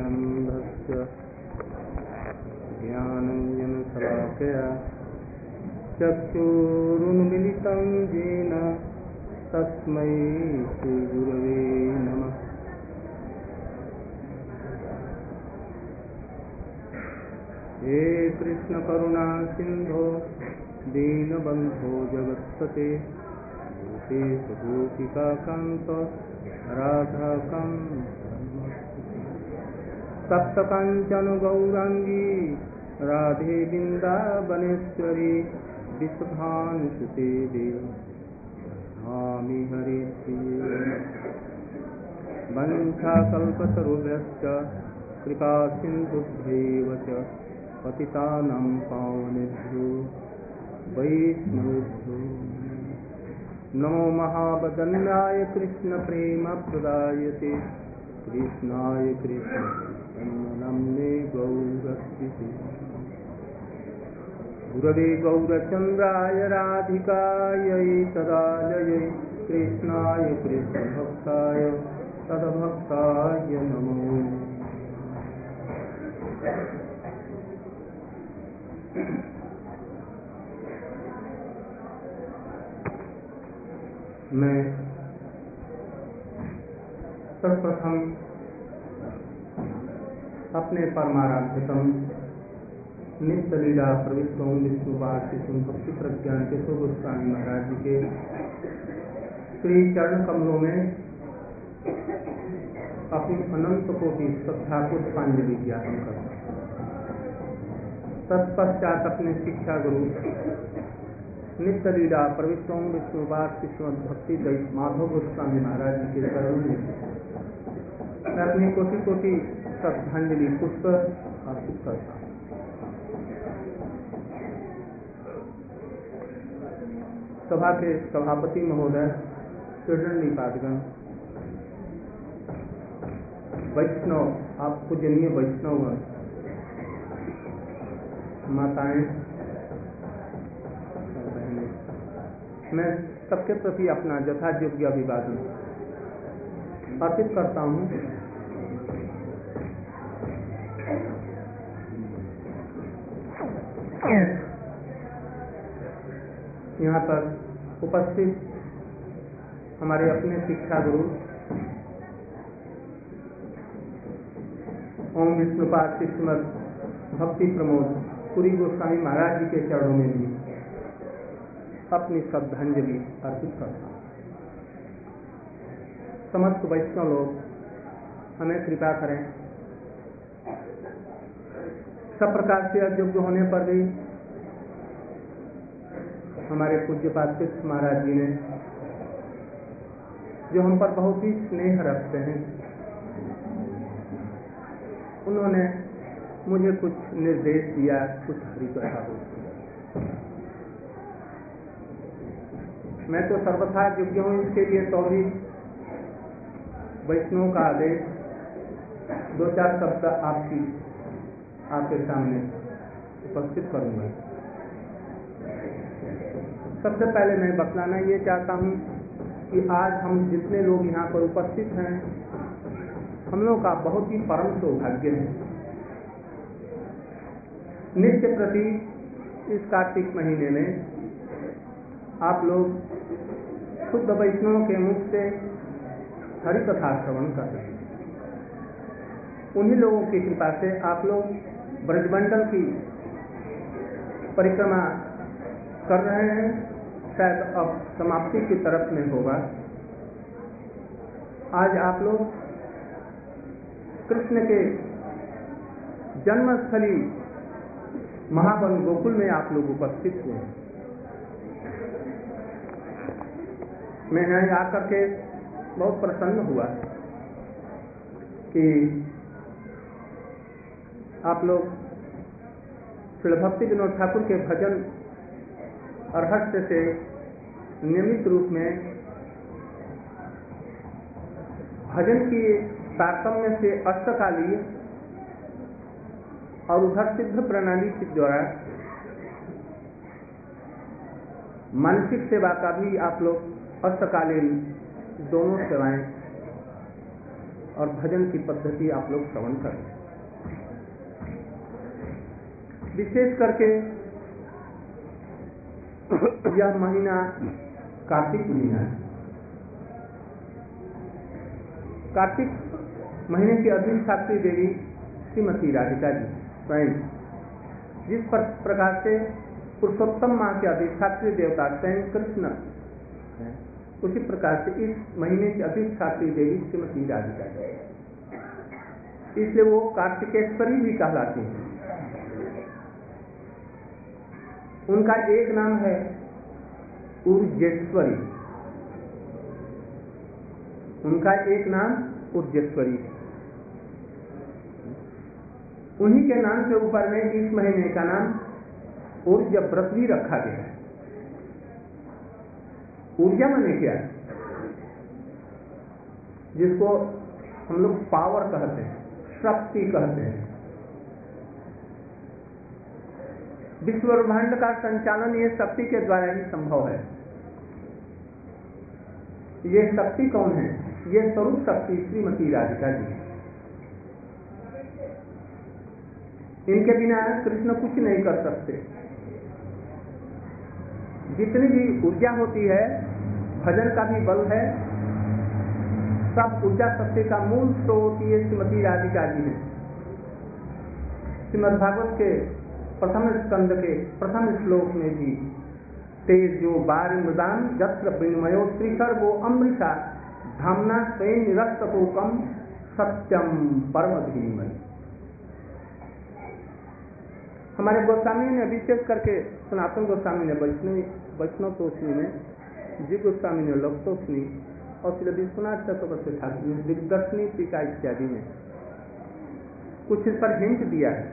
ज्ञानाञ्जनाशलाकया ज्ञानाञ्जनशलाकया चक्षुरुन्मिलितं येन तस्मै श्रीगुरवे नमः। हे कृष्ण करुणा सिंधो दीनबंधो जगत्पते गोपेश गोपिका कांत राधाकांत तप्त कांचन गौरांगी राधे वृंदावनेश्वरी विश्वभानुसुते देवी स्वामी हरे प्रिये वंशाकल्पतरुभ्यश्च कृपा सिन्धुभ्यैव च पतितानां पावनेभ्यो वैष्णवेभ्यो नमो महावदन्याय कृष्ण प्रेम प्रदायते कृष्णाय कृष्ण नमने गौरक्षिते गुरवे गौरचन्द्राय राधिकायै तदालयै कृष्णाय कृष्णभक्ताय तद्भक्ताय नमो। मैं सर्वप्रथम अपने परमाराध्यतम नित्य लीला प्रविष्टों विष्णुपाद शिशु भक्ति प्रज्ञान के गोस्वामी महाराज जी के श्री चरण कमलों में अपनी अनंत कोटि श्रद्धा पुष्पांजलि ज्ञापन करता। तत्पश्चात अपने शिक्षा गुरु नित्य लीला प्रविष्टों विष्णुपाद शिशु भक्ति माधव गोस्वामी महाराज जी के चरणों में मैं अपनी कोटि कोटि श्रद्धांजलि पुष्प अर्पित करता हूँ। सभा के सभापति महोदय, श्रीदंडी पादगण, वैष्णव, आप पूजनीय वैष्णव माताएं, बहनें, मैं सबके प्रति अपना यथायोग्य अभिवादन अर्पित करता हूँ। यहाँ पर उपस्थित हमारे अपने शिक्षा गुरु ओम विष्णुपाद श्रीमद भक्ति प्रमोद पुरी गोस्वामी महाराज जी के चरणों में भी अपनी श्रद्धांजलि अर्पित करता हूँ। समस्त वैष्णव लोग हमें कृपा करें, सब प्रकार से अयोग्य होने पर भी हमारे पूज्यपाद तीर्थ महाराज जी ने जो हम पर बहुत ही स्नेह रखते हैं, उन्होंने मुझे कुछ निर्देश दिया, कुछ हरि कथा बोली। मैं तो सर्वथा योग्य हूँ इसके लिए, तो भी वैष्णव का आदेश दो चार शब्द आपके सामने उपस्थित करूंगा। सबसे पहले मैं बतलाना ये चाहता हूँ कि आज हम जितने लोग यहाँ पर उपस्थित हैं, हम लोगों का बहुत ही परम सौभाग्य है। नित्य प्रति इस कार्तिक महीने में आप लोग शुद्ध वैष्णव के मुख से हरि कथा श्रवण कर रहे हैं। उन्हीं लोगों की कृपा से आप लोग ब्रजमंडल की परिक्रमा कर रहे हैं। शायद अब समाप्ति की तरफ में होगा। आज आप लोग कृष्ण के जन्मस्थली महावन गोकुल में आप लोग उपस्थित हुए। मैं यहाँ आकर के बहुत प्रसन्न हुआ कि आप लोग श्री भक्ति विनोद ठाकुर के भजन और हस्त से नियमित रूप में भजन की तारतम्य से अष्टकालीय और उधर सिद्ध प्रणाली के द्वारा मानसिक सेवा का भी आप लोग अष्टकालीन दोनों सेवाएं और भजन की पद्धति आप लोग श्रवण करें। विशेष करके यह महीना कार्तिक महीना है। कार्तिक महीने की अधिष्ठात्री देवी श्रीमती राधिका जी स्वयं, जिस प्रकार से पुरुषोत्तम माह के अधिष्ठात्री देवता स्वयं कृष्ण है, उसी प्रकार से इस महीने की अधिष्ठात्री देवी श्रीमती राधिका जी, इसलिए वो कार्तिकेश्वरी भी कहलाती हैं। उनका एक नाम है ऊर्जेश्वरी, उनका एक नाम ऊर्जेश्वरी है। उन्हीं के नाम के ऊपर में इस महीने का नाम ऊर्जा व्रत भी रखा गया है। ऊर्जा माने क्या है? जिसको हम लोग पावर कहते हैं, शक्ति कहते हैं। विश्व ब्रह्मांड का संचालन ये शक्ति के द्वारा ही संभव है। ये शक्ति कौन है? ये स्वरूप शक्ति श्रीमती राधिका जी। इनके बिना कृष्ण कुछ नहीं कर सकते। जितनी भी ऊर्जा होती है, भजन का भी बल है, सब ऊर्जा शक्ति का मूल स्रोत ये श्रीमती राधिका जी है। श्रीमद् भागवत के प्रथम स्कंद के प्रथम श्लोक में भी तेजो बारी मृदान जत्र विनिमयो त्रिसर्गो अमृता धामना स्वयं निरस्तकोकम सत्यम परम धीमहि। हमारे गोस्वामी ने विशेष करके सनातन गोस्वामी ने वैष्णव तोषणी में, जी गोस्वामी ने लोक तोषणी और श्री विश्वनाथ चक्रवर्ती ठाकुर ने दिग्दर्शनी टीका इत्यादि में कुछ इस पर हिंट दिया है।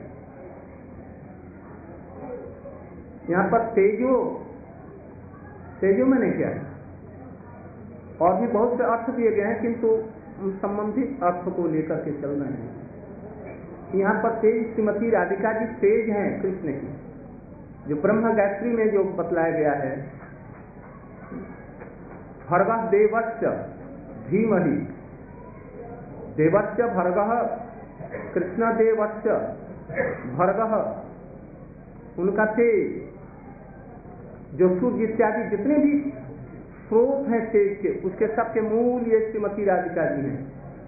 यहाँ पर तेजो मैंने क्या है, और भी बहुत से अर्थ दिए गए हैं, किंतु संबंधित अर्थ को लेकर के चल रहे हैं। यहाँ पर तेज श्रीमती राधिका जी तेज हैं कृष्ण की, जो ब्रह्म गायत्री में जो बतलाया गया है, भर्गः देवस्य धीमहि, देवस्य भर्गः, कृष्ण देवस्य भर्गः, उनका तेज, जो सूर्य इत्यादि जितने भी स्रोत हैं तेज के, उसके सबके मूल ये श्रीमती राधिका जी हैं।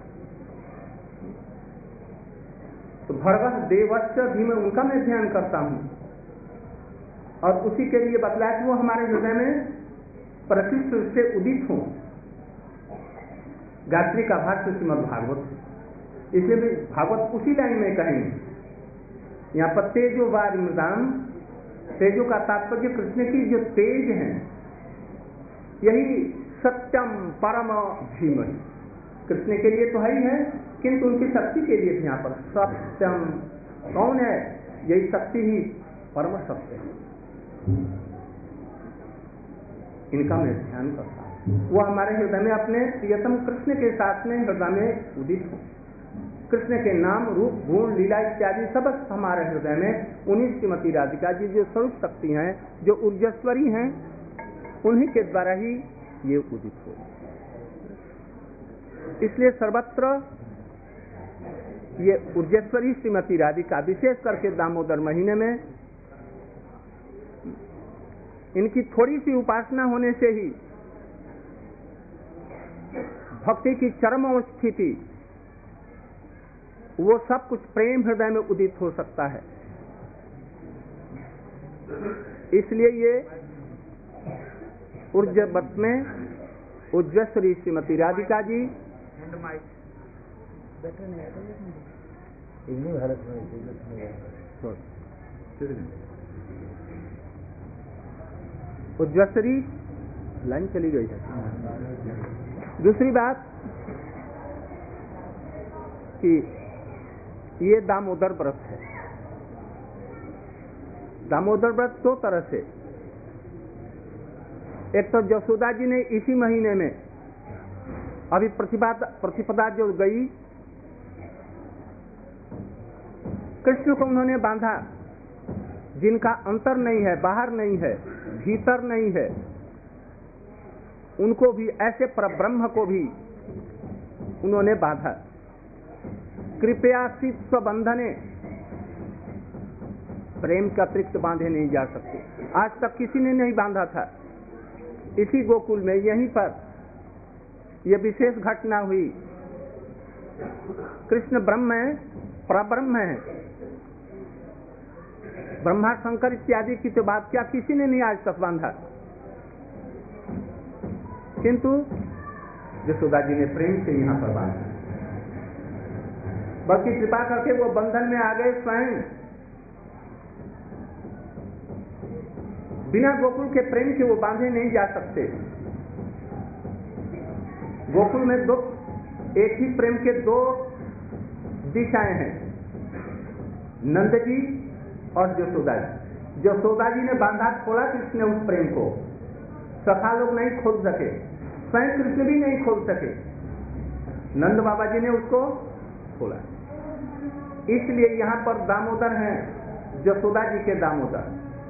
तो भर्गः देवस्य धीमहि, उनका मैं ध्यान करता हूं, और उसी के लिए बतलाया कि वो हमारे हृदय में प्रकृष्ट रूप से उदित हों। गायत्री का भाष्य श्रीमद् भागवत, इसलिए भी भागवत उसी लाइन में कहेंगे। यहाँ पर तेजो वारि मृदाम, तेजो का तात्पर्य कृष्ण की जो तेज हैं, यही सत्यम परम धीमहि, कृष्ण के लिए तो है ही है, किंतु उनकी शक्ति के लिए यहाँ पर सत्यम कौन है? यही शक्ति ही परम सत्य है। इनका मैं ध्यान करता हूँ, वो हमारे हृदय में अपने प्रियतम कृष्ण के साथ में हृदय में उदित हो। कृष्ण के नाम, रूप, गुण, लीला इत्यादि सब हमारे हृदय में उन्हीं श्रीमती राधिका जी जो स्वरूप शक्ति हैं, जो ऊर्जेश्वरी हैं, उन्हीं के द्वारा ही ये उदित हो। इसलिए सर्वत्र ये ऊर्जेश्वरी श्रीमती राधिका, विशेष करके दामोदर महीने में इनकी थोड़ी सी उपासना होने से ही भक्ति की चरम स्थिति, वो सब कुछ प्रेम हृदय में उदित हो सकता है। इसलिए ये ऊर्जवत में ऊर्जेश्वरी श्रीमती राधिका जी ऊर्जेश्वरी लाइन चली गई है। दूसरी बात कि ये दामोदर व्रत है। दामोदर व्रत दो तरह से, एक तो यशोदा जी ने इसी महीने में अभी प्रतिपदा जो गई, कृष्ण को उन्होंने बांधा, जिनका अंतर नहीं है, बाहर नहीं है, भीतर नहीं है, उनको भी ऐसे परब्रह्म को भी उन्होंने बांधा। कृपया स्वबंधने प्रेम के अतिरिक्त बांधे नहीं जा सकते। आज तक किसी ने नहीं बांधा था। इसी गोकुल में यहीं पर यह विशेष घटना हुई। कृष्ण ब्रह्म है, परब्रह्म है, ब्रह्मा शंकर इत्यादि की तो बात क्या किसी ने नहीं आज तक बांधा, किंतु यशोदा जी ने प्रेम से यहाँ पर बांधा। बल्कि कृपा करके वो बंधन में आ गए स्वयं। बिना गोकुल के प्रेम के वो बांधे नहीं जा सकते। गोकुल में दो एक ही प्रेम के दो दिशाएं हैं, नंद जी और यशोदा जी। यशोदा जी ने बांधा खोला कृष्ण ने उस प्रेम को, सखा लोग नहीं खोल सके, स्वयं कृष्ण भी नहीं खोल सके, नंद बाबा जी ने उसको खोला। इसलिए यहाँ पर दामोदर हैं, यशोदा जी के दामोदर।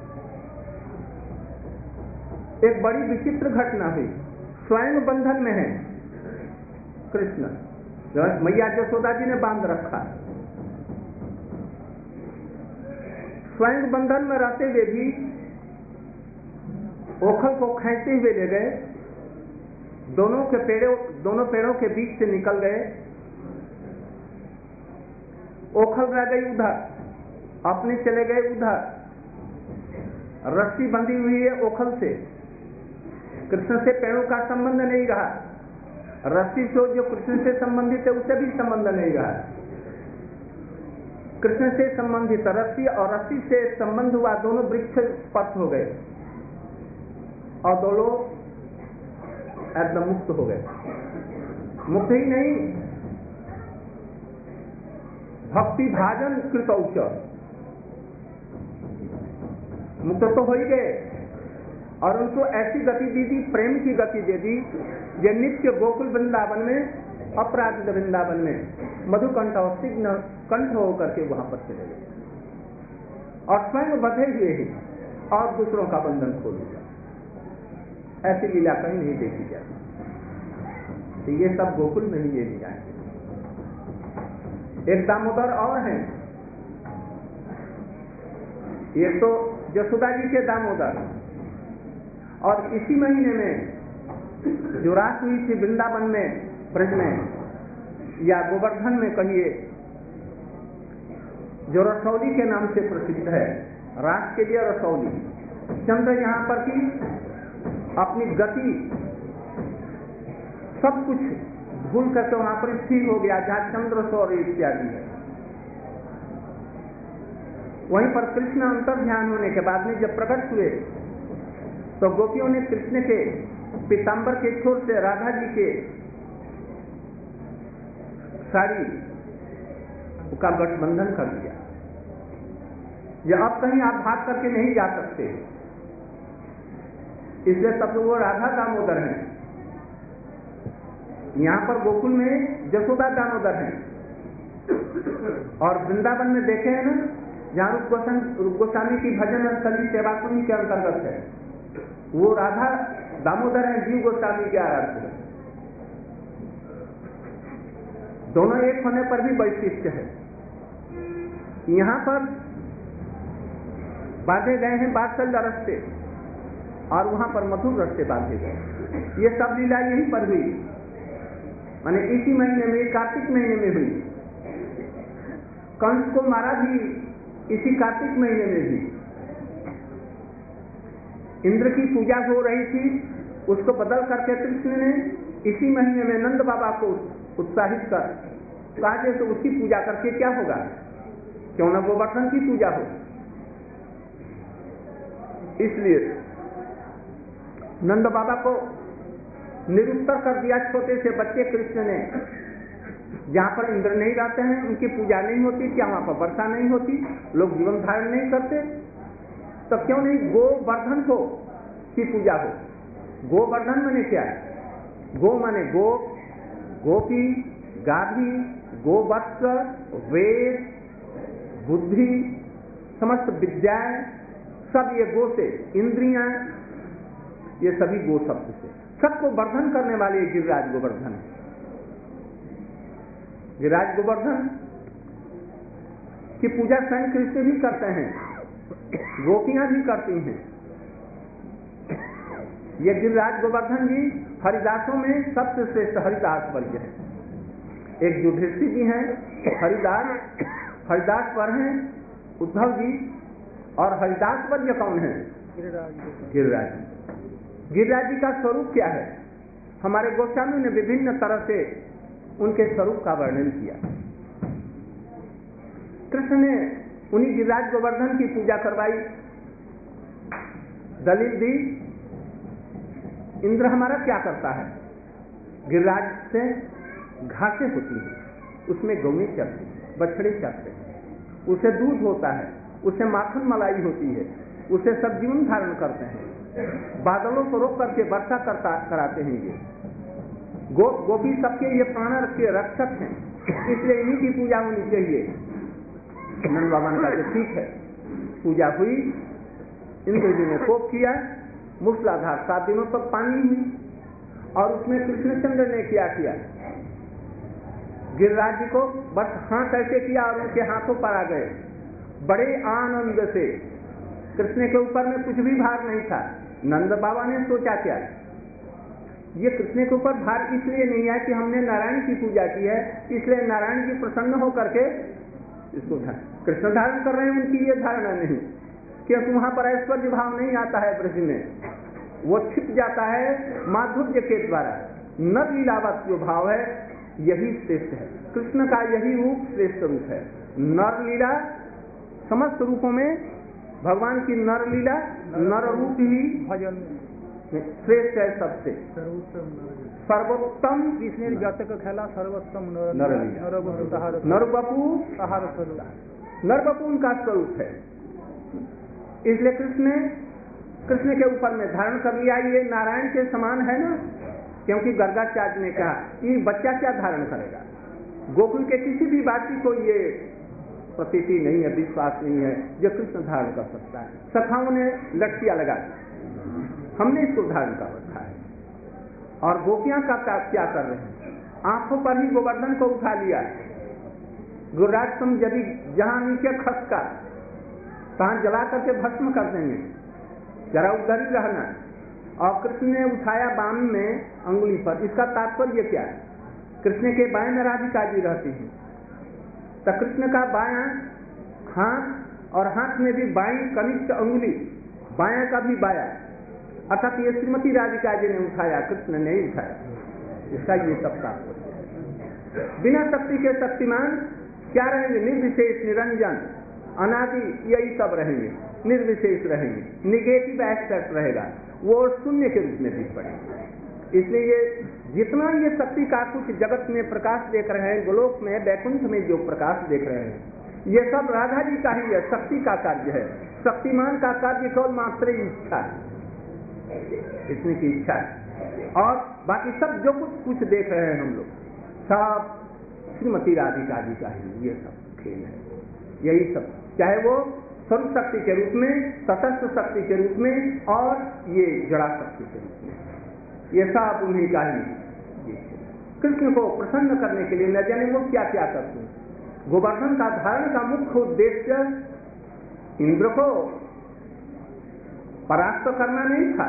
एक बड़ी विचित्र घटना हुई। स्वयं बंधन में है कृष्ण, मैया यशोदा जी ने बांध रखा। स्वयं बंधन में रहते हुए भी ओखल को खींचते हुए ले गए, दोनों पेड़ों के बीच से निकल गए। ओखल रह गई उधर, अपने चले गए उधर। रस्सी बंधी हुई है ओखल से, कृष्ण से पेड़ों का संबंध नहीं रहा। रस्सी से जो कृष्ण से संबंधित है उससे भी संबंध नहीं रहा। कृष्ण से संबंधित रस्सी और रस्सी से संबंध हुआ, दोनों वृक्ष स्पर्श हो गए और दोनों एकदम मुक्त हो गए। मुक्त ही नहीं, भक्ति भाजन कृतौच, मुक्त तो हो ही गए। और उनको ऐसी गति दी थी, प्रेम की गति दे दी, ये नित्य गोकुल वृंदावन में, अपराध वृंदावन में मधुकंठ और सिग्न कंठ होकर के वहां पर चले गए और स्वयं बंधे हुए ही और दूसरों का बंधन खोल दिया। ऐसी लीला कहीं नहीं देखी जाती। तो ये सब गोकुल में ही ये लीला है। एक दामोदर और हैं, ये तो यशोदा जी के दामोदर। और इसी महीने में जो रात हुई थी वृंदावन में, ब्रज में या गोवर्धन में कहिए, जो रसौली के नाम से प्रसिद्ध है, रात के लिए रसौली। चंद्र यहाँ पर की अपनी गति सब कुछ भूल करके वहां पर स्थिर हो गया, जहां चंद्र सौर्य इत्यादि है। वहीं पर कृष्ण अंतर ध्यान होने के बाद में जब प्रकट हुए तो गोपियों ने कृष्ण के पीतांबर के छोर से राधा जी के साड़ी का गठबंधन कर दिया। यह अब कहीं आप भाग करके नहीं जा सकते, इसलिए तब वो राधा दामोदर हैं। यहाँ पर गोकुल में यशोदा दामोदर हैं और वृंदावन में देखे हैं ना, जहाँ रूप गोस्वामी की भजन स्थली सेवा कुंज के अंतर्गत है, वो राधा दामोदर हैं, जीव गोस्वामी के आराध्य। दोनों एक होने पर भी वैशिष्ट है। यहाँ पर बांधे गए हैं वात्सल्य रस से और वहां पर मधुर रस से बांधे गए। ये सब लीला यहीं पर हुई, माने इसी महीने में, कार्तिक महीने में हुई। कंस को मारा भी इसी कार्तिक महीने में भी। इंद्र की पूजा हो रही थी, उसको बदल करके कृष्ण ने इसी महीने में नंद बाबा को उत्साहित कर कहा कि तो उसकी पूजा करके क्या होगा, क्यों न गोवर्धन की पूजा हो। इसलिए नंद बाबा को निरुत्तर कर दिया छोटे से बच्चे कृष्ण ने। जहां पर इंद्र नहीं रहते हैं, उनकी पूजा नहीं होती, क्या वहां पर वर्षा नहीं होती, लोग जीवन धारण नहीं करते, तो क्यों नहीं गोवर्धन को की पूजा हो। गोवर्धन माने क्या है? गो माने गो, गोपी, गाभी, गोवत्स, वेद, बुद्धि, समस्त विद्याएं, सब ये गो से, इंद्रियां, ये सभी गो शब्द से, सबको वर्धन करने वाले गिरिराज गोवर्धन है। गिरिराज गोवर्धन की पूजा स्वयं कृष्ण भी करते हैं। गोपियां भी करती हैं। ये गिरिराज गोवर्धन जी हरिदासों में सबसे श्रेष्ठ हरिदास वर्ग है। एक युधिष्ठिर जी हैं हरिदास वर हैं उद्धव जी, और हरिदास वर्ग कौन है? गिरिराज जी। गिरिराज जी का स्वरूप क्या है? हमारे गोस्वामी ने विभिन्न तरह से उनके स्वरूप का वर्णन किया। कृष्ण ने उन्हीं गिरिराज गोवर्धन की पूजा करवाई, दलील दी। इंद्र हमारा क्या करता है? गिरिराज से घासें होती हैं, उसमें गौनी चलती है, बछड़े चलते हैं, उसे दूध होता है, उसे माखन मलाई होती है, उसे सब जीवन धारण करते हैं, बादलों को रोक करके वर्षा कराते हैं। ये गोपी सबके ये प्राण के रक्षक हैं, इसलिए इन्हीं की पूजा होनी चाहिए। नंद बाबा ने कहा ठीक है। पूजा हुई, इंद्र जी ने कोप किया, मूसलाधार 7 दिनों तक पानी हुई, और उसमें कृष्णचंद्र ने क्या किया? गिरिराज जी को बस हाथ ऐसे किया और उनके हाथों पर आ गए। बड़े आनंद से, कृष्ण के ऊपर में कुछ भी भार नहीं था। नंद बाबा ने सोचा क्या, ये कृष्ण के ऊपर भार इसलिए नहीं है कि हमने नारायण की पूजा की है, इसलिए नारायण जी प्रसन्न होकर के इसको कृष्ण धारण कर रहे हैं, उनकी ये धारणा नहीं, क्योंकि वहां पर ऐश्वर्य भाव नहीं आता है ब्रज में, वो छिप जाता है माधुर्य के द्वारा। नर लीलावत जो भाव है यही श्रेष्ठ है, कृष्ण का यही रूप श्रेष्ठ रूप है। नर लीला समस्त रूपों में भगवान की नर लीला, नर रूप ही भजन श्रेष्ठ है सबसे। सर्वोत्तम जिसने जातक खेला सर्वोत्तम नरबपू उनका स्वरूप है। इसलिए कृष्ण के ऊपर में धारण कर लिया। ये नारायण के समान है ना, क्योंकि गर्गाचार्य ने कहा कि बच्चा क्या धारण करेगा। गोकुल के किसी भी बाती को ये प्रतीति नहीं है, विश्वास नहीं है जो कृष्ण धारण कर सकता है। सखाओं ने लटकियां लगा, हमने इसको धारण कर रखा है। और गोपियां का क्या कर रहे हैं? आंखों पर ही गोवर्धन को उठा लिया। गुरुराज तुम यदि जहां नीचे खसका तहां जला करके भस्म कर देंगे, जरा उधर ही रहना। और कृष्ण ने उठाया बाम में अंगुली पर। इसका तात्पर्य क्या है? कृष्ण के बाएं में राधिका जी रहती हैं, तो कृष्ण का बायां हाथ और हाथ में भी बाईं कनिष्ठ अंगुली, बायां का भी बाया, अर्थात ये श्रीमती राधिका जी ने उठाया, कृष्ण ने उठाया। इसका ये सब तात्पर्य है। बिना शक्ति के शक्तिमान क्या रहेंगे? निर्विशेष, निरंजन, अनादि, यही सब रहेंगे, निर्विशेष रहेंगे, निगेटिव एस्पेक्ट रहेगा, वो शून्य के रूप में दिख पड़ेगा। इसलिए ये जितना ये शक्ति का कुछ जगत में प्रकाश देख रहे हैं, गोलोक में वैकुंठ में जो प्रकाश देख रहे हैं, ये सब राधा जी का ही है, शक्ति का कार्य है। शक्तिमान का कार्य केवल मात्र इच्छा है, इसने की इच्छा है। और बाकी सब जो कुछ देख रहे हैं हम लोग, सब श्रीमती राधिका जी का ही ये सब खेल है। यही सब, चाहे वो स्वरूप शक्ति के रूप में, तटस्थ शक्ति के रूप में, और ये जड़ा शक्ति के रूप में, ये सब उन्हीं का ही। कृष्ण को प्रसन्न करने के लिए न जाने वो क्या क्या करते हैं। गोवर्धन का धारण का मुख्य उद्देश्य इंद्र को परास्त करना नहीं था।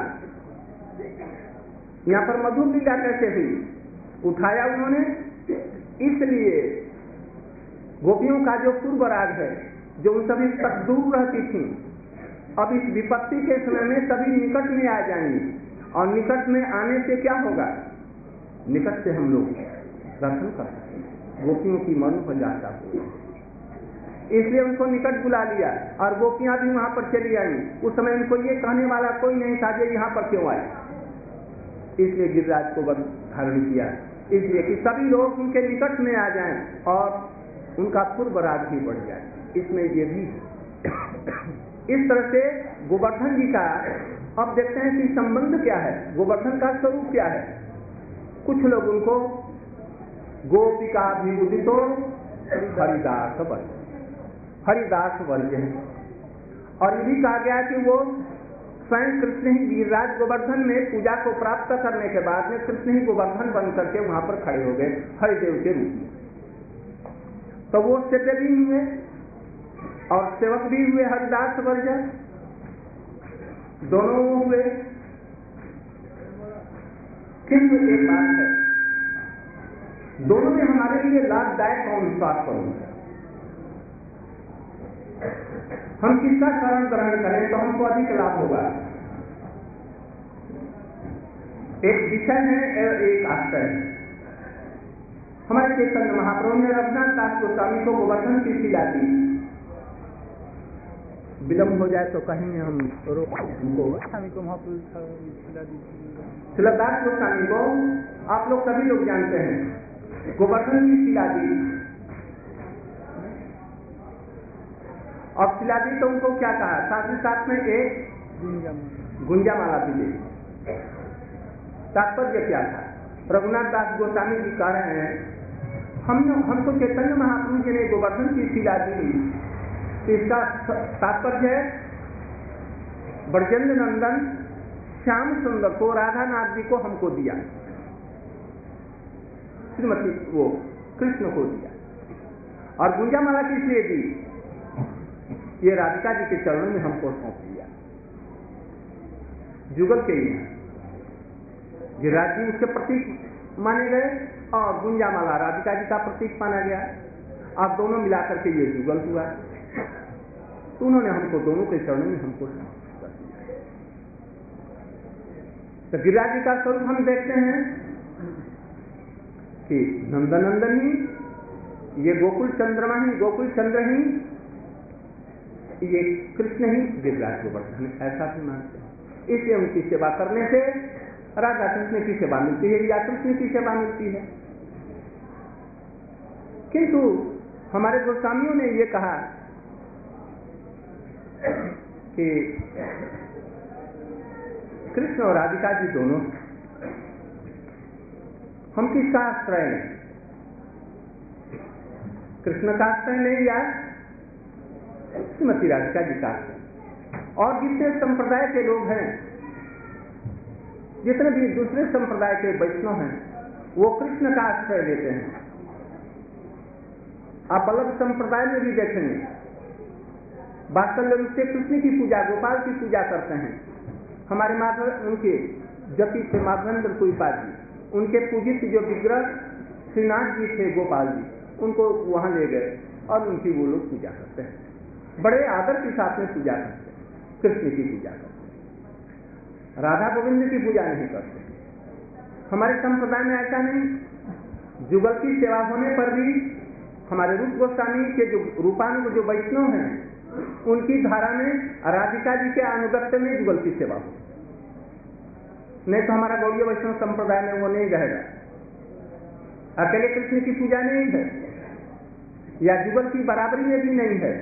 यहाँ पर मधुर लीला कैसे हुई? उठाया उन्होंने, इसलिए गोपियों का जो पूर्व राग है, जो उन सभी तक दूर रहती थी, अब इस विपत्ति के समय में सभी निकट में आ जाएंगे। और निकट में आने से क्या होगा? निकट से हम लोग दर्शन कर सकते हैं, गोपियों की मन पर जाता हो। इसलिए उनको निकट बुला लिया, और गोपियां भी वहां पर चली आई। उस समय उनको ये कहने वाला कोई नहीं था जो यहाँ पर क्यों आए। इसलिए गिरिराज को धारण किया, इसलिए कि सभी लोग उनके निकट में आ जाएं और उनका पूर्व राग भी बढ़ जाए। इसमें ये भी इस तरह से गोवर्धन जी का अब देखते हैं कि संबंध क्या है, गोवर्धन का स्वरूप क्या है। कुछ लोग उनको गोपिका भी उदितो हरिदास वर्ग, हरिदास वर्ग है। और ये भी कहा गया कि वो स्वयं कृष्ण ही गिरिराज गोवर्धन में पूजा को प्राप्त करने के बाद में कृष्ण ही गोवर्धन बन करके वहां पर खड़े हो गए हरिदेव के रूप में। तो वो सिद्ध भी हुए, और सेवक भी हुए हरिदास वर्जन, दोनों हुए। किंतु एक बात है, दोनों में हमारे लिए लाभदायक और स्वास्थ्य है। हम किसका शरण ग्रहण करें तो हमको अधिक लाभ होगा। एक विषय है, एक आश्रय है। हमारे चैतन्य महाप्रभु ने रघुनाथ दास गोस्वामी को गोवर्धन की शिला दी। विलम्ब हो जाए तो कहेंगे हम गोस्वामी को महाप्रभु शिला दास गोस्वामी को आप लोग सभी लोग जानते हैं, गोवर्धन की शिला दी। और शिला दी तो उनको क्या कहा, साथ ही साथ में एक गुंजामाला भी दी। तात्पर्य क्या था? रघुनाथ दास गोस्वामी जी कह रहे हैं हमको चैतन्य महाप्रभु जी ने गोवर्धन की शिला दी, इसका तात्पर्य है ब्रजेंद्र नंदन श्याम सुंदर को, राधा नाथ जी को हमको दिया, श्रीमती वो कृष्ण को दिया। और गुंजामाला किस लिए दी? ये राधिका जी के चरणों में हमको सौंप दिया। जुगल के लिए गिरिराज जी उसके प्रतीक माने गए और गुंजामाला राधिका जी का प्रतीक माना गया। आप दोनों मिलाकर के ये जुगल हुआ, तो उन्होंने हमको दोनों के चरणों में हमको कर दिया। तो गिरिराज जी का स्वरूप हम देखते हैं कि नंदनंदन ही, ये गोकुल चंद्रमा ही, गोकुल चंद्र ही, ये कृष्ण ही गिरिराज गोवर्धन, ऐसा भी मानते हैं। इसलिए उनकी सेवा करने से राधा कृष्ण की सेवा मिलती है या कृष्ण की सेवा मिलती है। किंतु हमारे गोस्वामियों ने ये कहा कि कृष्ण और राधिका जी दोनों, हम किसका आश्रय लें? कृष्ण का आश्रय लें या श्रीमती राधिका जी का? और जितने संप्रदाय के लोग हैं, जितने भी दूसरे संप्रदाय के वैष्णव हैं, वो कृष्ण का आश्रय लेते हैं। आप अलग संप्रदाय में भी देखेंगे, वात्सल्य रूप से कृष्ण की पूजा, गोपाल की पूजा करते हैं। हमारे माधव उनके जति थे माधवेंद्र कुलपाल जी, उनके पूजित जो विग्रह श्रीनाथ जी थे गोपाल जी, उनको वहां ले गए और उनकी वो लोग पूजा करते हैं, बड़े आदर के साथ में पूजा करते हैं, कृष्ण की पूजा करते हैं, राधा गोविंद की पूजा नहीं करते। हमारे संप्रदाय में ऐसा नहीं। जुगल की सेवा होने पर भी हमारे रूप गोस्वामी के जो रूपानुग जो वैष्णव हैं, उनकी धारा में राधिका जी के अनुगत्य में जुगल की सेवा हो, नहीं तो हमारा गौड़ीय वैष्णव संप्रदाय में वो नहीं रहेगा। अकेले कृष्ण की पूजा नहीं है या जुगल की बराबरी में भी नहीं है,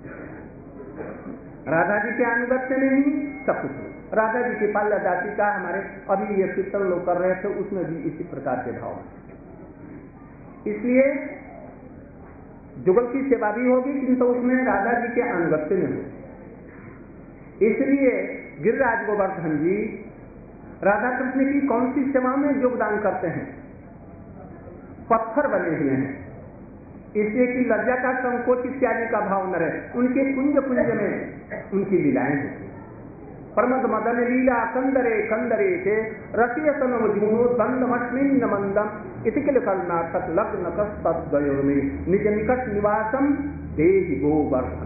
राधा जी के अनुगत्य में ही सब कुछ। राधा जी की पाल्य जाति का हमारे अभी ये कीर्तन लोग कर रहे थे, उसमें भी इसी प्रकार के भाव है। इसलिए जुगल की सेवा भी होगी किंतु उसमें राधा जी के अनुगत्य में होगी। इसलिए गिरिराज गोवर्धन जी राधा कृष्ण की कौन सी सेवा में योगदान करते हैं? पत्थर बने हुए हैं, इसलिए कि लज्जा का संकोच इत्यादि का भाव न रहे। उनके कुंज कुंज में उनकी लीलाएं होती। परमद मदन लीला कंदरे कंदरे थे रसियतन जूनो दंडमस्मिन्न मंदम इतिकिल कर्नाटक लग्न कस्तद्वयो में निज निकट निवासम देहि गोवर्धन।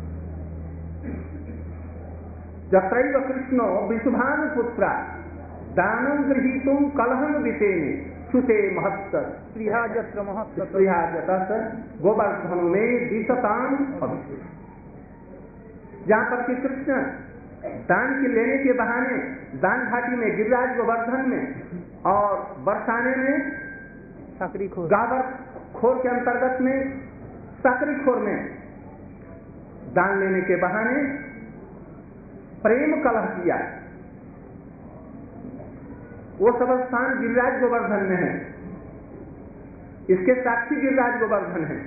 जत्रैव कृष्णो विशुभानु पुत्रा दानं गृहीतुं कलहं वितेने सुते महत्त स्त्रिहाजत्र महत्त स्त्रिहाजत गोवर्धन में दिशतां अभिषेक। जहां पर कि कृष्ण दान के लेने के बहाने दान घाटी में गिरिराज गोवर्धन में और बरसाने में सकरी खोर, गावर खोर के अंतर्गत में सकरी खोर में दान लेने के बहाने प्रेम कलह किया, वो सब स्थान गिरिराज गोवर्धन में है। इसके साक्षी गिरिराज गोवर्धन है।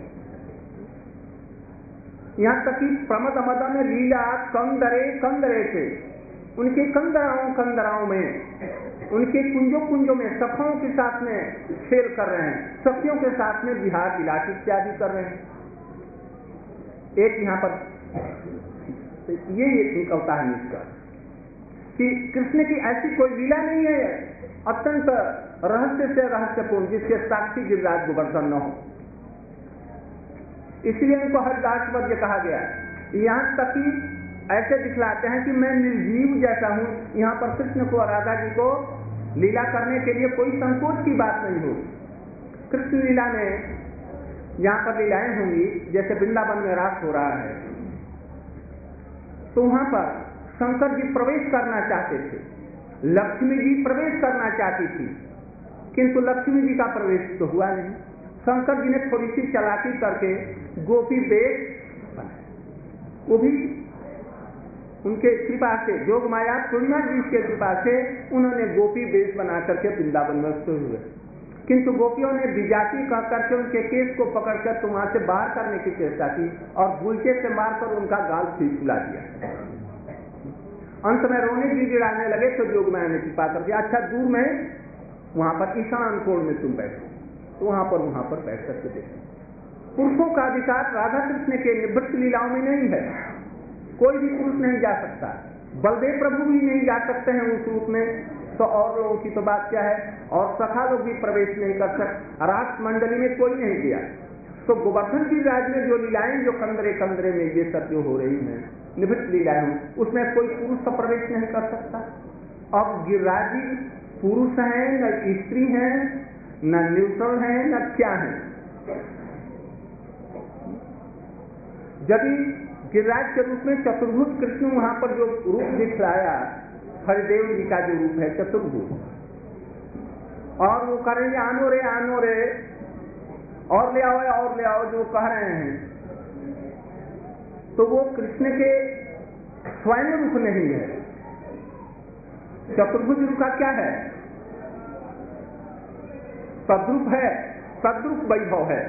यहां तक कि प्रमद मदन लीला कंदरे कंदरे थे, उनके कंदराओं में, उनके कुंजों कुंजों में सखों के साथ में खेल कर रहे हैं, सखियों के साथ में विहार विलास इत्यादि कर रहे हैं। एक यहाँ पर ये एक अवतार निष्कर्ष कि कृष्ण की ऐसी कोई लीला नहीं है अत्यंत रहस्य से रहस्यपूर्ण जिसके साक्षी गिरिराज गोवर्धन न हो। इसलिए इनको हरिदासवद्य कहा गया। यहाँ तक कि ऐसे दिखलाते हैं कि मैं निर्जीव जैसा हूँ। यहाँ पर कृष्ण को और राधा जी को लीला करने के लिए कोई संकोच की बात नहीं होगी। कृष्ण लीला में यहाँ पर लीलाएं होंगी, जैसे वृंदावन में रास हो रहा है, तो वहां पर शंकर जी प्रवेश करना चाहते थे, लक्ष्मी जी प्रवेश करना चाहती थी, किंतु लक्ष्मी जी का प्रवेश तो हुआ नहीं। शंकर जी ने थोड़ी सी चालाकी करके गोपी वेश बनाया, वो भी उनके कृपा से, जोग माया पूर्णिमा जी के कृपा से उन्होंने गोपी वेश बना करके वृंदावन में हुए। किंतु गोपियों ने विजाति कह करके उनके केस को पकड़कर तो वहां से बाहर करने की चेष्टा की और गुलचे से मारकर उनका गाल फुला दिया। अंत में रोने गिड़गिड़ाने लगे तो जोग माया ने कृपा कर दिया, अच्छा दूर में वहां पर ईशान कोण में तुम बैठो, तो वहां पर बैठ करके देखो। पुरुषों का अधिकार राधा कृष्ण के निवृत्त लीलाओं में नहीं है, कोई भी पुरुष नहीं जा सकता, बलदेव प्रभु भी नहीं जा सकते हैं उस रूप में, तो और लोगों की तो बात क्या है, और सखा लोग भी प्रवेश नहीं कर सकते, रास मंडली में कोई नहीं गया। तो गोवर्धन जी राज में जो लीलाएं जो कंदरे कंदरे में ये सब जो हो रही हैं निवृत्त लीलाएं, उसमें कोई पुरुष तो प्रवेश नहीं कर सकता। अब गिरिराज जी पुरुष हैं न स्त्री हैं न न्यूट्रल हैं न क्या है। यदि गिरिराज के रूप में चतुर्भुज कृष्ण वहां पर जो रूप दिखलाया, हरिदेव जी का जो रूप है चतुर्भुज, और वो करेंगे आनो रे और ले आओ जो कह रहे हैं, तो वो कृष्ण के स्वयं रूप नहीं है। चतुर्भुज रूप का क्या है, सद्रूप है, सद्रूप वैभव है,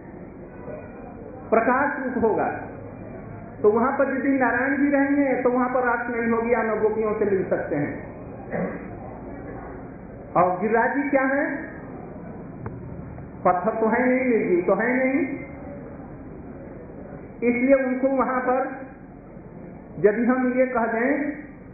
प्रकाश रूप होगा। तो वहां पर यदि नारायण जी रहेंगे तो वहां पर रास नहीं होगी, या न गोपियों से मिल सकते हैं। और गिरिराज जी क्या है, पत्थर तो है नहीं, निर्जीव तो है नहीं, इसलिए उनको वहां पर यदि हम ये कह दें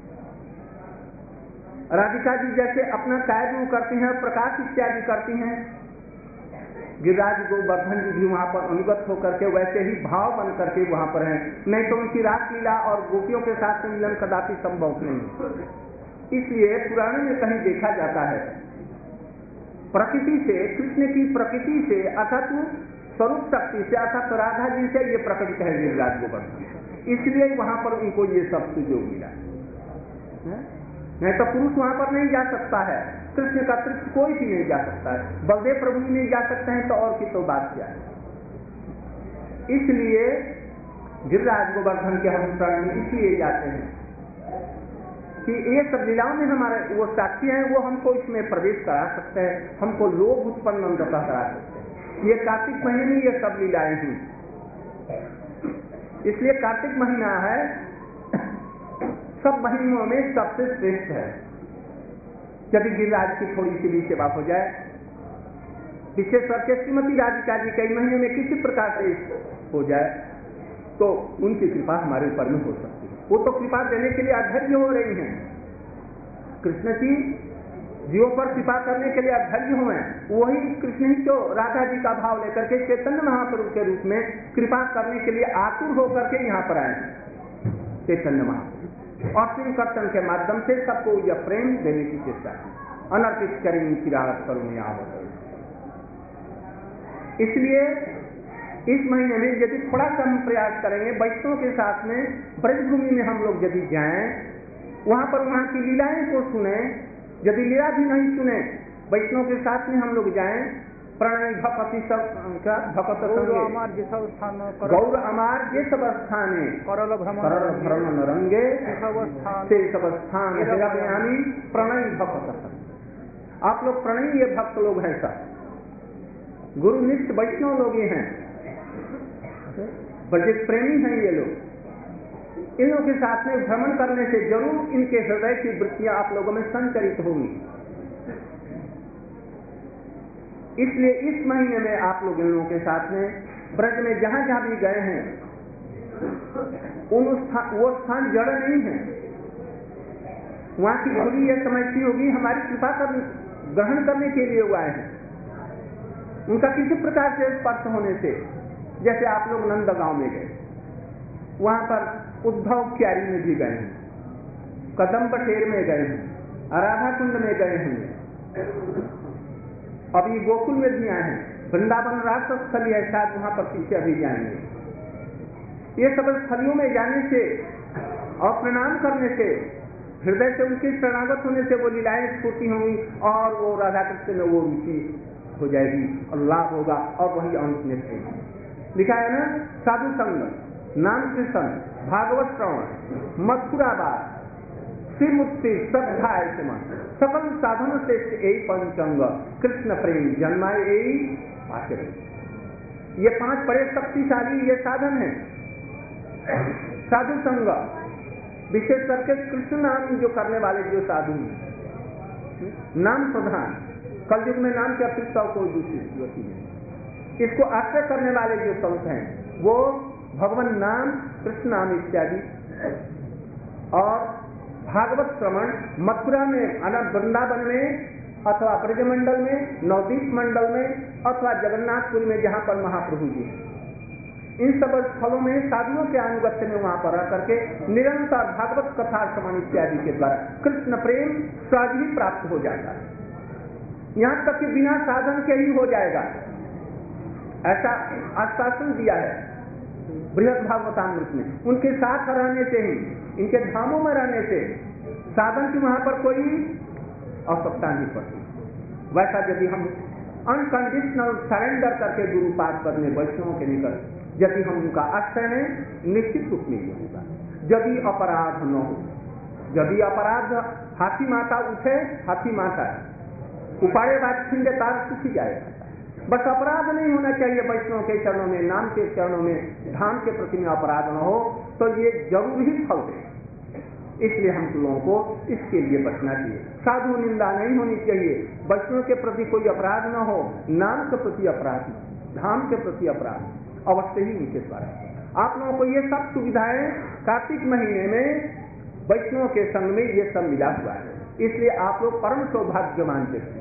राधिका जी जैसे अपना कार्य करती हैं, प्रकाश इत्यादि करती हैं, गिरिराज गोवर्धन जी भी वहां पर अनुगत होकर के वैसे ही भाव बन करके वहां पर हैं, नहीं तो उनकी रास लीला और गोपियों के साथ मिलन कदापि संभव नहीं। इसलिए पुराणों में कहीं देखा जाता है प्रकृति से, कृष्ण की प्रकृति से अर्थात स्वरूप शक्ति से अर्थात राधा जी से ये प्रकट है गिरिराज गोवर्धन, इसलिए वहां पर उनको ये सब सुजोग मिला। नहीं तो पुरुष वहां पर नहीं जा सकता है, कृष्ण का तृप्त कोई भी नहीं जा सकता है, बलदेव प्रभु भी नहीं जा सकते हैं, तो और की तो बात क्या है। इसलिए गिरिराज गोवर्धन के हम शरण में इसलिए जाते हैं कि ये सब लीलाओं में हमारे वो साक्षी हैं, वो हमको इसमें प्रवेश करा सकते हैं, हमको लोभ उत्पन्न अंततः करा सकते हैं। ये कार्तिक महीने में ये सब लीलाएं हैं, इसलिए कार्तिक महीना है सब महीनों में सबसे श्रेष्ठ है। यदि गिरिराज की थोड़ी सी भी सेवा हो जाए, विशेष करके श्रीमती राधिका जी कई महीने में किसी प्रकार से हो जाए, तो उनकी कृपा हमारे ऊपर में हो सकती है। वो तो कृपा देने के लिए अधैर्य हो रही हैं, कृष्ण की जीवों पर कृपा करने के लिए अधैर्य हुए, वही कृष्ण ही तो राधा जी का भाव लेकर के चैतन्य महाप्रभु के रूप में कृपा करने के लिए आतुर होकर के यहाँ पर आए चैतन्य महाप्रभु, और श्री कीर्तन के माध्यम से सबको यह प्रेम देने की चेष्टा की, अनर्पित करेंगे चिराग करुण आवत। इसलिए इस महीने में यदि थोड़ा सा हम प्रयास करेंगे, वैष्णव के साथ में ब्रजभूमि में हम लोग यदि जाएं, वहां पर वहां की लीलाएं को सुने, यदि लीला भी नहीं सुने, वैष्णव के साथ में हम लोग जाएं, प्रणय भक्ति सब का भक्त गौर अमार ये सब स्थाने करल भ्रमण नरंगे से सब स्थान प्रणय भक्त। आप लोग प्रणय ये भक्त लोग हैं, सब गुरुनिष्ठ वैष्णव लोग ये हैं, ब्रज प्रेमी हैं ये लोग। इन लोगों के साथ में भ्रमण करने से जरूर इनके हृदय की वृत्तियां आप लोगों में संचरित होंगी। इसलिए इस महीने में आप लोग इन लोगों के साथ में ब्रज में जहां जहां भी गए हैं, वो स्थान जड़ नहीं है। वहां की भूली यह समझती होगी हमारी कृपा कर ग्रहण करने के लिए वो आए हैं। उनका किसी प्रकार से स्पर्श होने से, जैसे आप लोग नंदगांव में गए, वहां पर उद्धव क्यारी में भी गए हैं, कदम बटेर में गए हैं, राधा कुंड में गए हैं, अभी गोकुल में भी आए हैं, वृंदावन रास स्थली है, शायद वहां पर पीछे अभी जाएंगे। ये सब स्थलियों में जाने से और प्रणाम करने से, हृदय से उनके शरणागत होने से वो लीलाएं स्फूर्ति होंगी और वो राधा कृष्ण में वो रुचि हो जाएगी और लाभ होगा और वही अंत में लिखा है ना, साधु संग, नाम कीर्तन, भागवत श्रवण, मथुरावास, श्रीमुक्ति, श्रद्धा ऐसे मन, सकल साधन से यही पंचंग, कृष्ण प्रेम जन्माए यही आचरण। ये 5 बड़े शक्तिशाली ये साधन है। साधु संग, विशेष करके कृष्ण नाम जो करने वाले जो साधु हैं, नाम प्रधान, कलयुग में नाम के अतिरिक्त और कोई दूसरी गति नहीं। इसको आश्रय करने वाले जो संत हैं वो भगवान नाम, कृष्ण नाम इत्यादि और भागवत श्रवण, मथुरा में अनंत वृंदावन में अथवा ब्रजमंडल में, नवदीप मंडल में अथवा जगन्नाथपुरी में जहां पर महाप्रभु जी हैं, इन सब स्थलों में साधुओं के अनुगत्य में वहां पर रह करके निरंतर भागवत कथा श्रवण इत्यादि के द्वारा कृष्ण प्रेम सहज ही प्राप्त हो जाता है। यहां तक कि बिना साधन के ही हो जाएगा, ऐसा आश्वासन दिया है बृहद भागवतामृत में। उनके साथ रहने से ही, इनके धामों में रहने से साधन की वहां पर कोई आवश्यकता नहीं पड़ती। वैसा यदि हम अनकंडीशनल सरेंडर करके गुरुपाद पद में वैष्णवों के निकट यदि हम उनका आश्रय लें, निश्चित रूप में ये होगा। यदि अपराध न हो, यदि अपराध हाथी माता उठे, हाथी माता उपाड़े बात छिंदे तार सूखी जाएगा। बस अपराध नहीं होना चाहिए वैष्णव के चरणों में, नाम के चरणों में, धाम के प्रति में अपराध न हो तो ये जरूर ही फल दे। इसलिए हम लोगों को इसके लिए बचना चाहिए। साधु निंदा नहीं होनी चाहिए, वैष्णव के प्रति कोई अपराध न हो, नाम के प्रति अपराध न, धाम के प्रति अपराध अवश्य ही उनके द्वारा। आप लोगों को ये सब सुविधाएं कार्तिक महीने में वैष्णव के संग में ये सब मिला हुआ है, इसलिए आप लोग परम सौभाग्यवान व्यक्ति।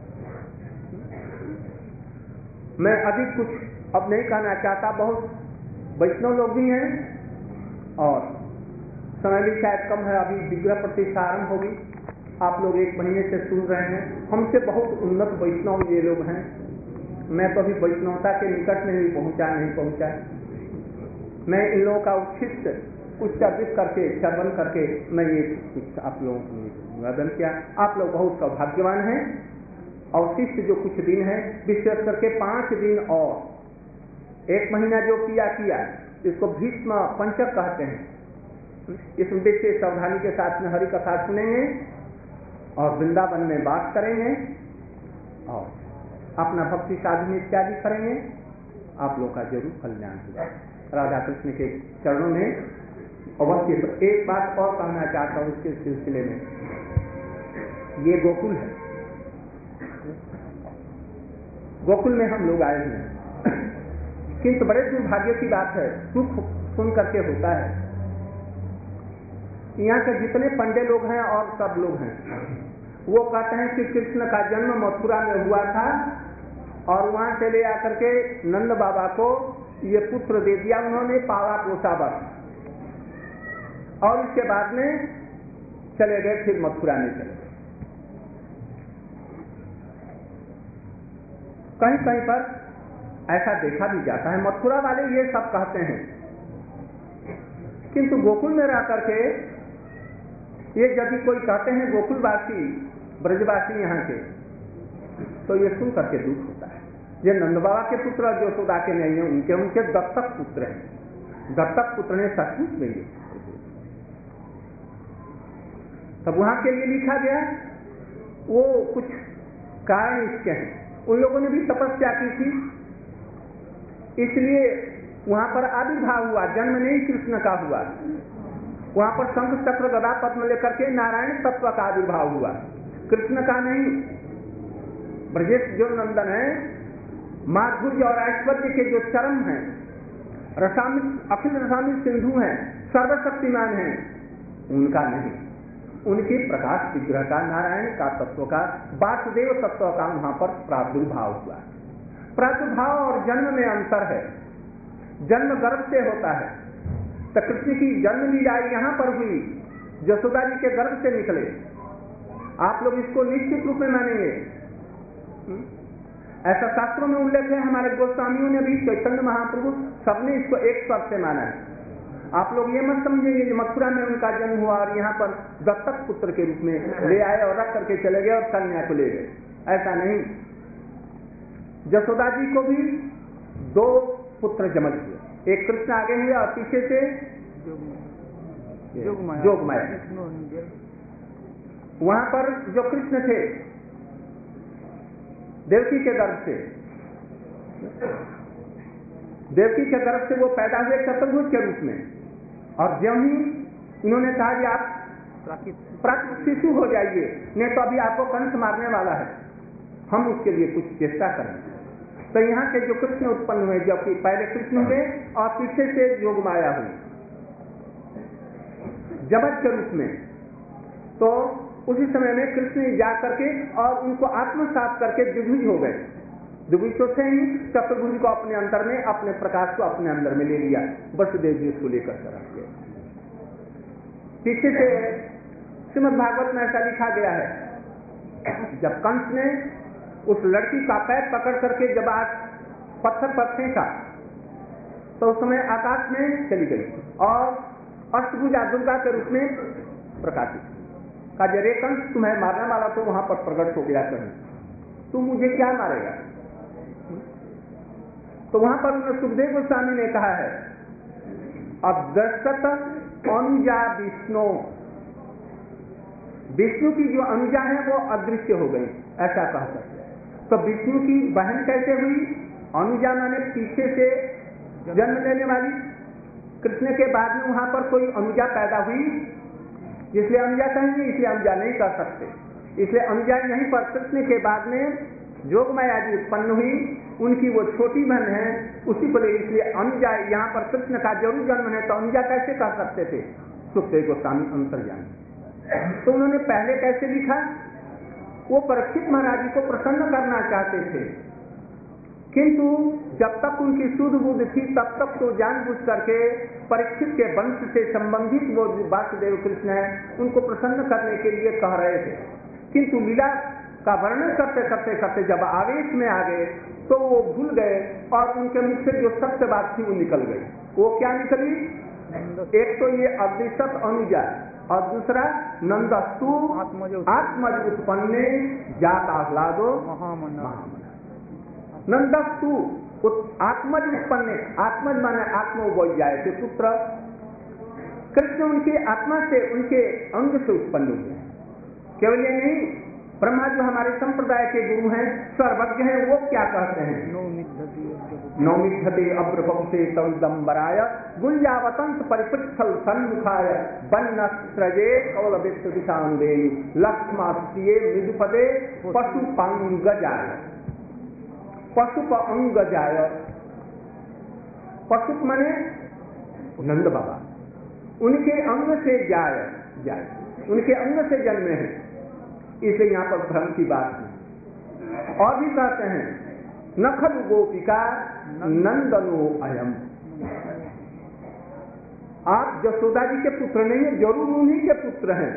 मैं अधिक कुछ अब नहीं कहना चाहता, बहुत वैष्णव लोग भी हैं और समय भी शायद कम है, अभी विग्रह प्रतिष्ठा आरंभ होगी। आप लोग 1 महीने से सुन रहे हैं, हमसे बहुत उन्नत वैष्णव ये लोग हैं। मैं तो अभी वैष्णवता के निकट में नहीं पहुंचा। मैं इन लोगों का उच्चर्जित करके, श्रवण करके मैं ये कुछ आप लोगों को निवेदन किया। आप लोग बहुत सौभाग्यवान हैं। अवशिष्ट जो कुछ दिन है, विशेष करके 5 दिन और 1 महीना जो किया, इसको भीष्म पंचक कहते हैं। इस उद्देश्य से सावधानी के साथ में हरि कथा सुनेंगे और वृंदावन में बात करेंगे और अपना भक्ति साधन इत्यादि करेंगे। आप लोग का जरूर कल्याण होगा। राधा कृष्ण के चरणों में अवश्य। एक बात और कहना चाहता हूँ इसके सिलसिले में, ये गोकुल है, गोकुल में हम लोग आए हैं, किंतु बड़े दुर्भाग्य की बात है, दुख सुन करके होता है। यहाँ के जितने पंडे लोग हैं और सब लोग हैं, वो कहते हैं कि कृष्ण का जन्म मथुरा में हुआ था और वहां से ले आकर के नंद बाबा को ये पुत्र दे दिया उन्होंने, पाला पोसा बस, और इसके बाद में चले गए, फिर मथुरा में चले गए। कहीं कहीं पर ऐसा देखा भी जाता है, मथुरा वाले ये सब कहते हैं, किंतु गोकुल में रह करके ये यदि कोई कहते हैं गोकुलवासी, ब्रजवासी यहाँ के, तो ये सुन करके दुख होता है। ये नंद बाबा के पुत्र जो यशोदा के नहीं है, उनके दत्तक पुत्र हैं। दत्तक पुत्र ने सचमुच में ये तब वहां के लिए लिखा गया, वो कुछ कारण इसके हैं। उन लोगों ने भी तपस्या की थी, इसलिए वहां पर आविर्भाव हुआ, जन्म नहीं कृष्ण का हुआ। वहां पर शंख चक्र गदा पद्म लेकर के नारायण तत्व का आविर्भाव हुआ, कृष्ण का नहीं। ब्रजेश जो नंदन है, माधुर्य और ऐश्वर्य के जो चरम हैं, अखिल रसामित सिंधु हैं, सर्वशक्तिमान हैं, उनका नहीं। उनके प्रकाश विग्रह का, नारायण का तत्व का, वासुदेव तत्व का वहां पर प्रादुर्भाव हुआ। प्रादुर्भाव और जन्म में अंतर है। जन्म गर्भ से होता है, तो कृष्ण की जन्म लीला यहां पर हुई, यशोदा जी के गर्भ से निकले। आप लोग इसको निश्चित रूप में मानेंगे। ऐसा शास्त्रों में उल्लेख है, हमारे गोस्वामियों ने भी, चैतन्य महाप्रभु सबने इसको एक स्वर से माना है। आप लोग ये मत समझेंगे कि मथुरा में उनका जन्म हुआ और यहाँ पर दत्तक पुत्र के रूप में ले आए और रख करके चले गए और कन्या को ले गए, ऐसा नहीं। यशोदा जी को भी 2 पुत्र जन्म हुए, एक कृष्ण आगे हुए और पीछे से जोगमाया। वहां पर जो कृष्ण थे देवकी के गर्भ से, देवकी के गर्भ से वो पैदा हुए चतुर्भुज के रूप में, और ज्यों ही इन्होंने कहा कि आप प्राकृत शिशु हो जाइए, नहीं तो अभी आपको कंस मारने वाला है, हम उसके लिए कुछ चेष्टा करें। तो यहाँ से जो कृष्ण उत्पन्न हुए, जबकि पहले कृष्ण हुए और पीछे से जोगमाया हुई जबत के रूप में, तो उसी समय में कृष्ण जा करके और उनको आत्मसात करके द्विभुज हो गए। द्विभुज तो थे ही, चतुर्भुज को अपने अंतर में, अपने प्रकाश को अपने अंदर में ले लिया। वसुदेव जी उसको लेकर रख गए। पीछे से श्रीमद् भागवत में ऐसा लिखा गया है, जब कंस ने उस लड़की का पैर पकड़ करके जब आज पत्थर पर फेंका, तो उस समय आकाश में चली गई और अष्टभुजा दुर्गा के रूप में प्रकाशित। कहा, जरे कंस तुम्हें मारने वाला तो वहां पर प्रकट हो गया, कहीं तू मुझे क्या मारेगा। तो वहां पर सुखदेव गोस्वामी ने कहा है, अदृश्यत अनुजा विष्णु, विष्णु की जो अनुजा है वो अदृश्य हो गई, ऐसा कह सकते हैं। तो विष्णु की बहन कैसे हुई? अनुजा माने पीछे से जन्म लेने वाली। कृष्ण के बाद में वहां पर कोई अनुजा पैदा हुई, इसलिए अनुजा कहेंगे, इसलिए अनुजा नहीं कर सकते। इसलिए अनुजा यहीं पर कृष्ण के बाद में जोगमाया जी उत्पन्न हुई, उनकी वो छोटी बहन है, उसी को ले, इसलिए अनुजा यहाँ पर कृष्ण का जरूर जन्म है, तो अनुजा कैसे कर सकते थे? सुखदेव गोस्वामी अंतर्यामी। तो उन्होंने पहले कैसे लिखा? वो परीक्षित महाराज जी को प्रसन्न करना चाहते थे, किंतु जब तक उनकी शुद्ध बुद्धि थी तब तक तो जानबूझ करके परीक्षित के वंश से संबंधित वो वासुदेव कृष्ण है, उनको प्रसन्न करने के लिए कह रहे थे। किंतु लीला का वर्णन करते करते करते जब आवेश में आ गए तो वो भूल गए और उनके मुख से जो सत्य बात थी वो निकल गई। वो क्या निकली? एक तो ये अद्विशत अनुजा और दूसरा नंदस्तु आत्मज उत्पन्ने जात आह्लादो महामना। नंदस्तु आत्मज उत्पन्ने, आत्मज माने आत्मोपजाए थे पुत्र। कृष्ण उनकी आत्मा से, उनके अंग से उत्पन्न हुए। केवल ये नहीं, ब्रह्मा जो हमारे संप्रदाय के गुरु हैं, सर्वज्ञ हैं, वो क्या कहते हैं? नौमिद्धते अब्रभंसे तविदंबराय गुंजावतंत परिपृच्छल सन्मुखाय वन्नस्त्रजे कौलवित्तदिशानुदेवी लक्ष्मास्त्रिये मृदुपदे पशुपांगजाय। पशुप अंग जाय, पशुप माने नंद बाबा, उनके अंग से जाय, उनके अंग से जन्मे हैं, इसलिए यहाँ पर भ्रम की बात है। और भी कहते हैं नखल गोपिका नंदनो अयम, आप यशोदा जी के पुत्र नहीं है, जरूर उन्हीं के पुत्र हैं,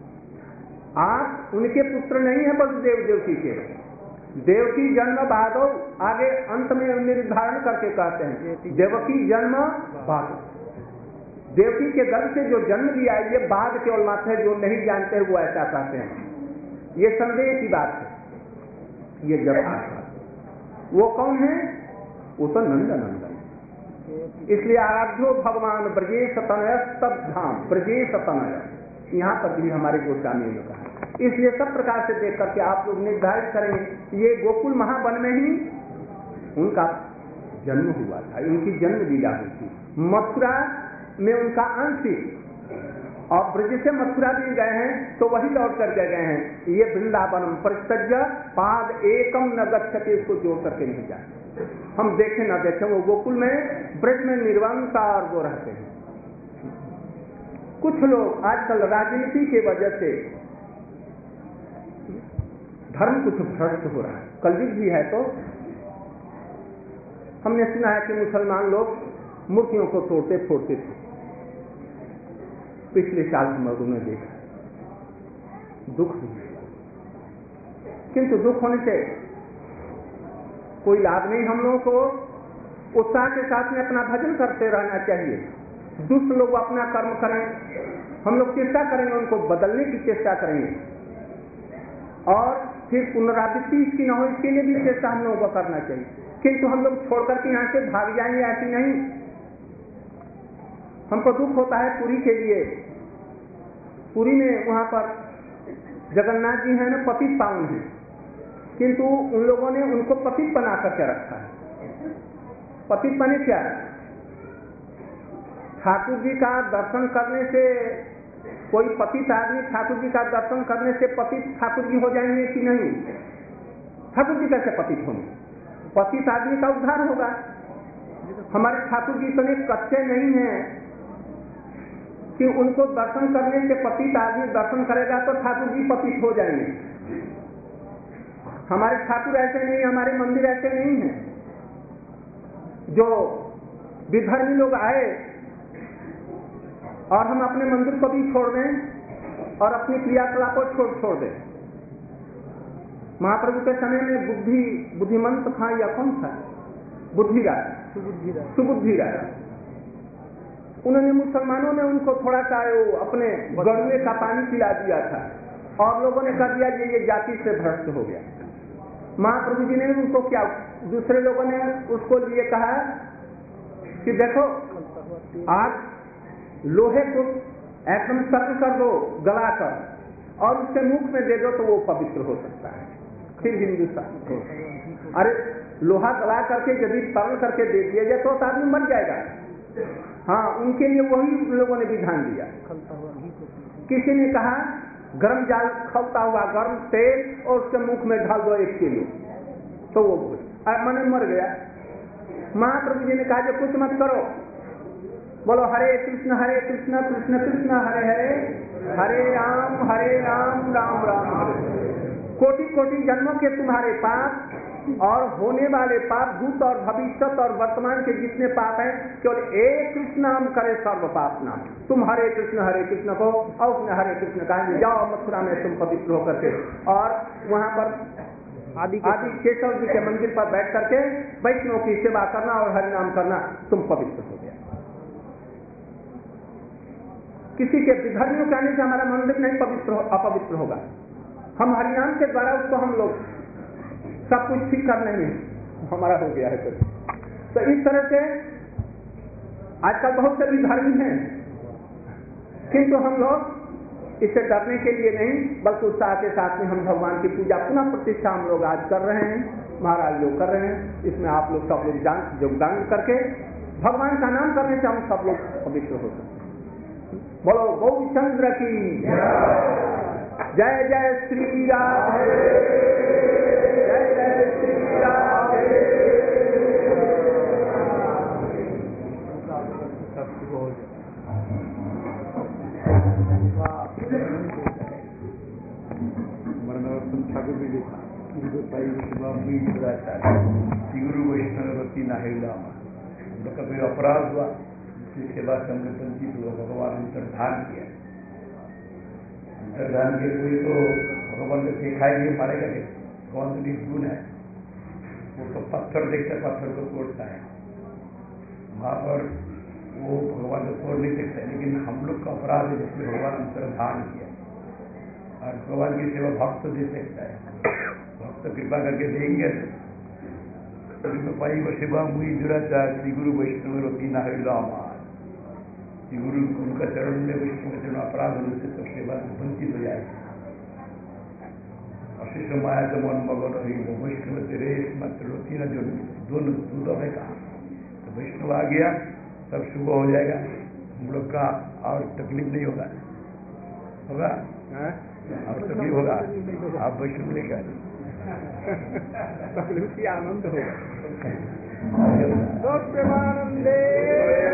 आप उनके पुत्र नहीं है वसुदेव देवकी के। देवकी जन्म भादो, आगे अंत में निर्धारण करके कहते हैं देवकी जन्म भादो। देवकी के गर्भ से जो जन्म लिया ये बाद केवल मात्र है, जो नहीं जानते वो ऐसा कहते हैं। ये संदेह की बात है, ये जब वो कौन है? वो तो नंदनंदन। इसलिए आराध्यो भगवान ब्रजेश तनय तब धाम, ब्रजेश तनय, यहाँ पर भी हमारे गोस्वामी ने कहा। इसलिए सब प्रकार से देख करके आप लोग निर्धारित करेंगे ये गोकुल महावन में ही उनका जन्म हुआ था, उनकी जन्म लीला हुई थी। मथुरा में उनका आंशिक, और ब्रज से मथुरा भी गए हैं तो वही लौट कर गए हैं। ये वृंदावनम परित्यज्य पाद एकम न गच्छते, इसको जोड़ करके नहीं जाते। हम देखें ना देखें, वो गोकुल में ब्रज में निर्वाणता और वो रहते हैं। कुछ लोग आजकल राजनीति के वजह से धर्म कुछ भ्रष्ट हो रहा है, कलयुग भी है। तो हमने सुना है कि मुसलमान लोग मूर्तियों को तोड़ते फोड़ते थे, पिछले साल हम लोगों ने देखा, दुख भी। किंतु दुख होने से कोई लाभ नहीं। हम लोगों को उत्साह के साथ में अपना भजन करते रहना चाहिए। दुष्ट लोग अपना कर्म करें, हम लोग चेष्टा करेंगे, उनको बदलने की चेष्टा करेंगे, और फिर पुनरावृत्ति इसकी न हो इसके लिए भी चेष्टा हम लोगों को करना चाहिए। किंतु हम लोग छोड़कर के यहाँ से भाग जाएंगे, ऐसी नहीं। हमको दुख होता है पुरी के लिए। पुरी में वहां पर जगन्नाथ जी हैं ना, पतित पावन है, किंतु उन लोगों ने उनको पतित बना करके रखा है। पतित बने क्या? ठाकुर जी का दर्शन करने से कोई पतित आदमी ठाकुर जी का दर्शन करने से पतित ठाकुर जी हो जाएंगे कि नहीं? ठाकुर जी कैसे पतित होंगे? पतित आदमी का उद्धार होगा। हमारे ठाकुर जी इतने कच्चे नहीं हैं कि उनको दर्शन करने से पतित आदमी दर्शन करेगा तो ठाकुर जी पतित हो जाएंगे। हमारे ठाकुर ऐसे नहीं, हमारे मंदिर ऐसे नहीं है। जो विधर्मी लोग आए और हम अपने मंदिर को भी छोड़ दें और अपनी क्रियाकलाप को छोड़ दें। महाप्रभु के समय में बुद्धिमंत था या कौन था? सुबुद्धि राय। उन्होंने मुसलमानों ने उनको थोड़ा सा अपने गड़ुए का पानी पिला दिया था और लोगों ने कह दिया ये जाति से भ्रष्ट हो गया। महाप्रभु जी ने उनको क्या, दूसरे लोगों ने उसको लिए कहा कि देखो आज लोहे को एकदम सख्त कर दो गलाकर और उसके मुख में दे दो तो वो पवित्र हो सकता है, फिर हिंदुस्तान। अरे लोहा गला करके यदि तरल करके दे दिया जाए तो आदमी मर जाएगा। हाँ, उनके लिए वही उन लोगों ने विधान दिया। किसी ने कहा गर्म जाल खौलता हुआ गर्म तेल और उसके मुख में ढाल दो 1 किलो तो वो मैंने मर गया। महाप्रभु जी ने कहा जो कुछ मत करो, बोलो हरे कृष्ण कृष्ण कृष्ण हरे हरे, हरे राम राम राम हरे। कोटि कोटि जन्मों के तुम्हारे पाप और होने वाले पाप, भूत और भविष्य और वर्तमान के जितने पाप हैं, केवल एक कृष्ण नाम करे सर्व पाप नाम। तुम हरे कृष्ण को और उसने हरे कृष्ण कहेंगे, जाओ मथुरा में तुम पवित्र होकर के और वहां पर आदि केशव जी के मंदिर पर बैठ करके वैष्णव की सेवा करना और हरि नाम करना, तुम पवित्र हो गया। किसी के विधर्मियों के आने से हमारा मंदिर नहीं अपवित्र होगा। हम हरिनाम के द्वारा उसको हम लोग सब कुछ ठीक कर लेंगे, हमारा हो गया है। तो इस तरह से आजकल बहुत से विधर्मी हैं, किंतु हम लोग इससे डरने के लिए नहीं बल्कि उत्साह के साथ में हम भगवान की पूजा पुनः प्रतिष्ठा हम लोग आज कर रहे हैं, महाराज लोग कर रहे हैं। इसमें आप लोग सब लोग योगदान करके भगवान का नाम करने से हम सब लोग पवित्र हो सकते हैं। बोलो गौचंद्र की जय, जय श्री राधे, जय जय श्री राधे। ठाकुर जी लिखा गुरु वैष्णवती नाहिला कभी अपराध हुआ, सेवा संगठन की भगवान अंतर्धान किया। अंतर्धान के कोई तो भगवान को दिखाई नहीं मारेगा, कौन सी गुण है वो तो पत्थर देखता पत्थर को तोड़ता है, वहां पर वो भगवान को तोड़ नहीं सकता। लेकिन हम लोग का अपराध है जिसमें भगवान अंतर्धान किया और भगवान की सेवा भक्त दे सकता है। भक्त कृपा करके देंगे तो पाई वो सेवा मुई दुराचार श्री गुरु वैष्णव रोती नाहिला श्री गुरु उनका चरण में वैष्णव चरण अपराध होने से तो सेवा वंचित हो जाएगी। अशिष्ट माया तो मन मगन हुई वो वैष्णव तेरे मत रोती न जो दोनों दूधों में कहा तो वैष्णव आ गया तब सुबह हो जाएगा। हम लोग का और तकलीफ नहीं होगा और तकलीफ होगा। आप वैष्णव लेकर तकलीफ की आनंद होगा। प्रेमानंदे